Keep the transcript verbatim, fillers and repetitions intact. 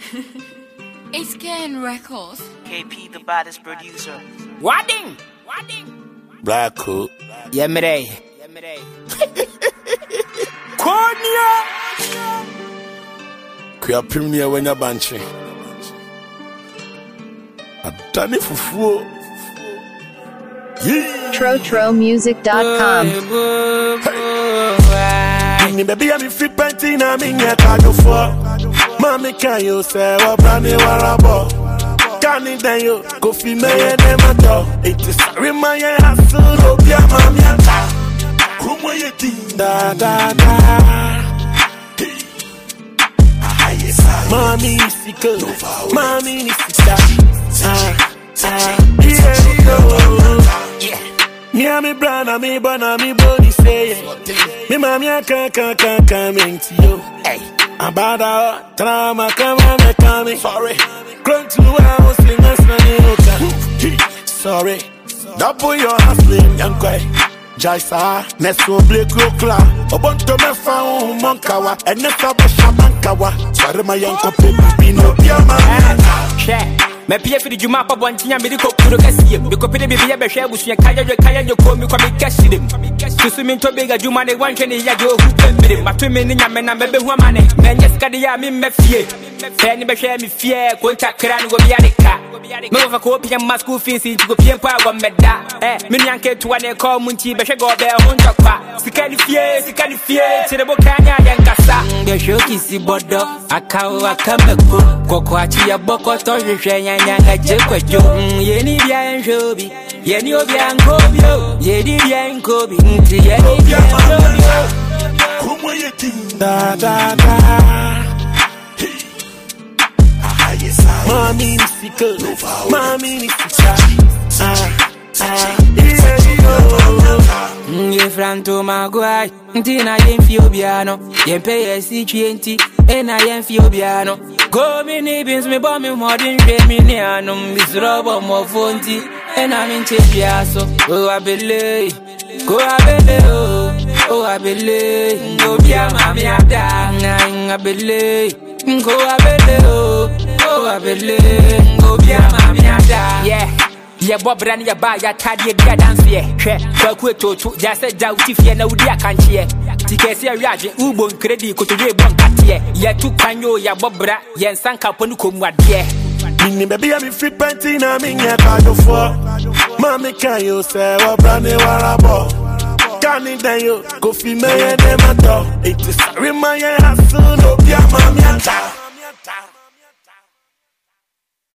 It's Ken Records. K P, the baddest producer. Wadding! Wadding! Black Coat. Yemre. Cornea! Kuya premier when you're banching. I've done it for four. Tro Tro Music dot com. Baby, I'm free painting. I'm in your cargo for. Mommy, can you say what brandy warabo? Can it then you go fi me and them a dog? It is remind you hustle up your mommy and ta. Come where you think da da da. Mommy is sick, mommy is sick. Ah ah, here we go. Me and me brother, me banana, me body say me mommy a can can can coming to you. Hey, about a drama, come on, me coming. Sorry, grown to house in my son. Sorry, that boy you're hustling, young guy. Jaisa, neso black clock. Obonto me found Monkawa, and never Shamankawa. Sorry, my young couple, be no piama. Share. Me pay for the Juma pa bontinya me ko kuro kasiye me ko pede bibia be hwe busu kaya yo kaya yo ko mi ko me kasire susu mi to bega Juma ne wan hwe ne ya jo hu pembere mato me ne nyame na me be hu amane me nya skade ya me me fie fe ni be hwe mi fie ko ntakra no go bia de ka me wo fa ko pia ma school fees ti ko pie pa go meda eh me nyan ke tuwa ne ko munti be hwe go be hu ntokwa sika ni fie sika ni fie tire bo kanya ya nkasa be hwe kisi bodo akawo akameko koko achi ya boko to hwe Nyanga jekwejo yeni bia enjobi yeni obia nkobio yedi bia nkobi nti yeni bia nkobio Kumwe yeti da da da Mami ni sika Mami ni sika Ah ah Ye franto magwai ntina yemfi obiano yempe yesi twenty ena yemfi obiano go mi ni bins me bomb me modern me ni anum misrobo mo fonti ena min chepiaso o abele go abele o o abele go bia mami ada na abele go abele o o abele go bia mami ada yeah yeah bobra ni ya ba ya tadie dia dance ye hwe kwa ku etotu ja se ja utifie na udi akanche tikesi awiaje ubo credit ko toje bon katie ya tu kwanyo ya bobra ye nsanka ponu komuade Mini baby I'm free painting I'm in your cargo for. Mommy can you say what brandy warabo? Can it then you go fi me and them a dog? It is remind you hustle up your mommy and ta.